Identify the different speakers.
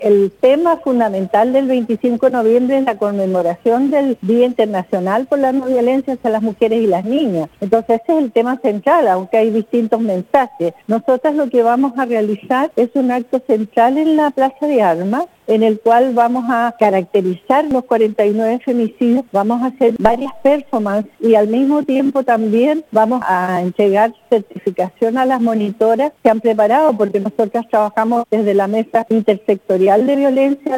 Speaker 1: El tema fundamental del 25 de noviembre es la conmemoración del Día Internacional por la No Violencia hacia las Mujeres y las Niñas. Entonces ese es el tema central, aunque hay distintos mensajes. Nosotras lo que vamos a realizar es un acto central en la Plaza de Armas, en el cual vamos a caracterizar los 49 femicidios, vamos a hacer varias performances y al mismo tiempo también vamos a entregar certificación a las monitoras que han preparado, porque nosotras trabajamos desde la Mesa Intersectorial de Violencia